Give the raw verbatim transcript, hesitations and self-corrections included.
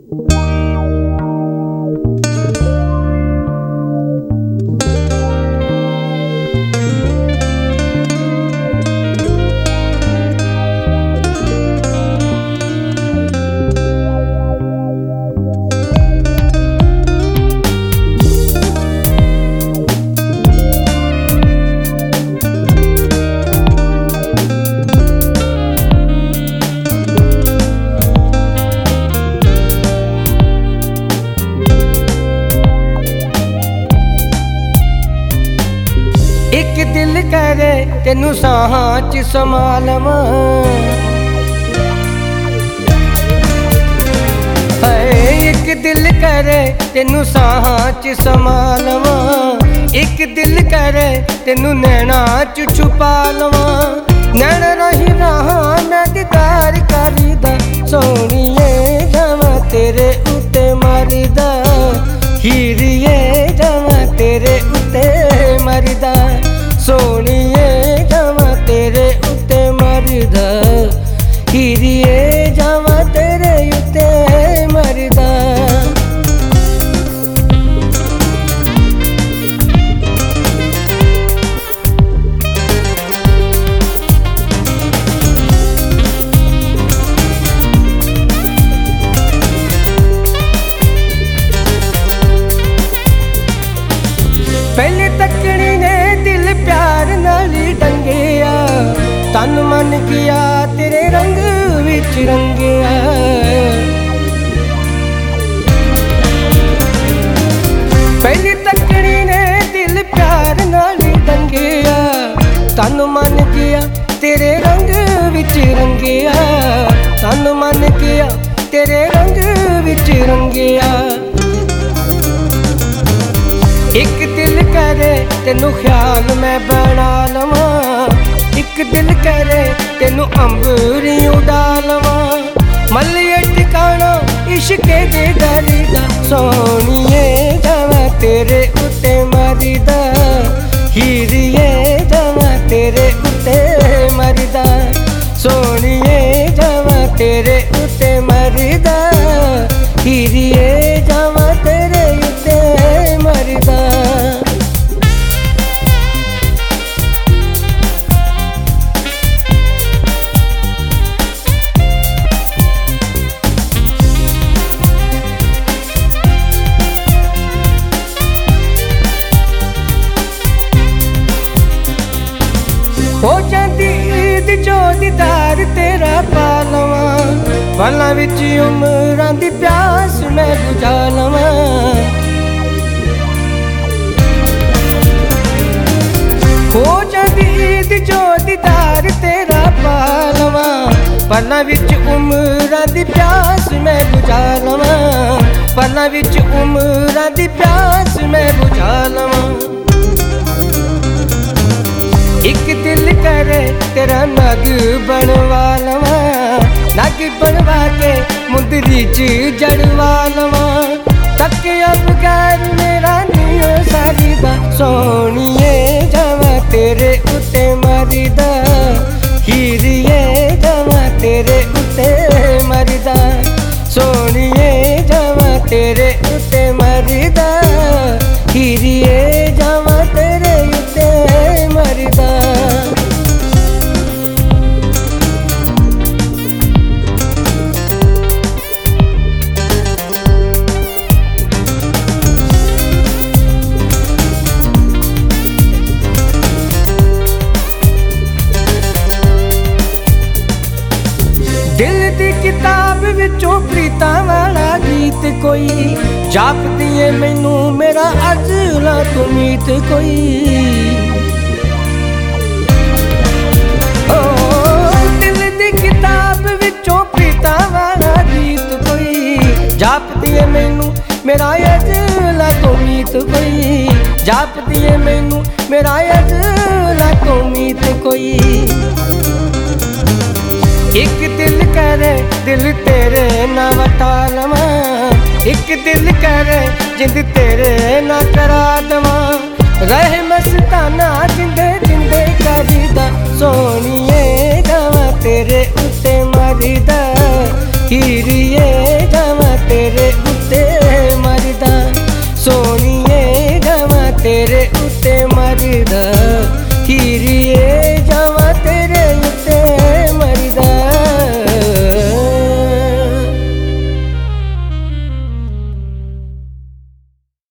एक दिल करे तेनू साहां च समा लवां, एक दिल करे तेनू साहां च समा लवां, एक दिल करे तेनू नैना च छुपा लवां। नैन राही राहां मैं दीदार करदा, सोहणीए जावां तेरे उत्ते मरदा, हीरिए जावां तेरे उत्ते मरदा, सोहणीए जावां तेरे उत्ते मरदा, हीरिए जावां तेरे उत्ते मरदा। पहले तकनी ने दिल प्यार नाली डंगिया, तन मन किया तेरे रंग विच रंगिया। पहले तकनी ने दिल प्यार नाली डंगिया, तन मन किया तेरे रंग विच रंगिया, तन मन किया तेरे रंग विच रंगिया। एक दिल करे तेनू ख्याल मैं बना लवां, एक दिल करे तेनू अंबरी उड़ा लवां। मलिए ठिकाना इश्के दे डरदा, सोहणीए जावां तेरे उत्ते मरदा, हीरिए जावां तेरे उत्ते मरदा, सोहणीए जावां तेरे उत्ते मरदा, हीरिए जावां तेरे उत्ते मरदा। हो जाती ईद जो दीदार तेरा पा लवां, पलां विच उमरां दी प्यास मैं बुझा लवां। हो जाती ईद जो दीदार तेरा पा लवां, पलां विच उमरां दी प्यास मैं बुझा लवां, पलां विच उमरां दी प्यास मैं बुझा लवां। एक दिल करे तेरा नग बनवा लवां, नग बनवा के मुंदरी च जड़वा लवां। तकिया बगैर मेरा नहीं हो सकदा, सोहणीए जावां तेरे उत्ते मरदा, हीरिए जावां तेरे उत्ते मरदा, सोहणीए जावां तेरे उत्ते मरदा, हीरिए जावां तेरे उत्ते मरदा। दिल दी किताब विचों प्रीतां वाला गीत कोई, जापदी ऐ मैनू मेरा अजला तू मीत कोई। ओ दिल दी किताब विचों प्रीतां वाला गीत कोई, जापदी ऐ मैनू मेरा अजला तू मीत कोई, जापदी ऐ मैनू मेरा अजला तू मीत कोई। एक दिल करे दिल तेरे ना वटा लवां, एक दिल करे जिंद तेरे ना करा दवां। रहे मस्ताना जिंदे जिंदे करदा, सोहणीए जावां तेरे उत्ते मरदा, हीरिए जावां तेरे तेरे उत्ते मरदा